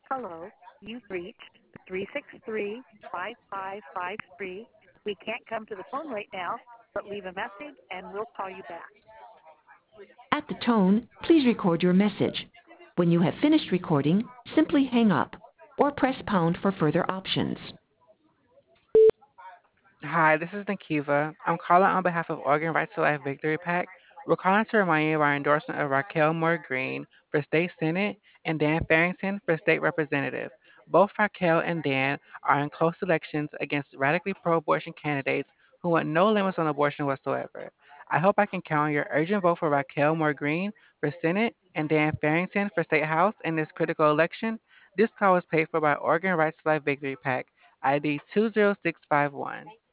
Hello, you've reached 363-5553. We can't come to the phone right now, but leave a message and we'll call you back. At the tone, please record your message. When you have finished recording, simply hang up or press pound for further options. Hi, this is Nakiva. I'm calling on behalf of Oregon Rights to Life Victory PAC. We're calling to remind you of our endorsement of Raquel Moore Green for State Senate and Dan Farrington for State Representative. Both Raquel and Dan are in close elections against radically pro abortion candidates who want no limits on abortion whatsoever. I hope I can count on your urgent vote for Raquel Moore Green for Senate and Dan Farrington for State House in this critical election. This call was paid for by Oregon Rights to Life Victory PAC, ID 20651.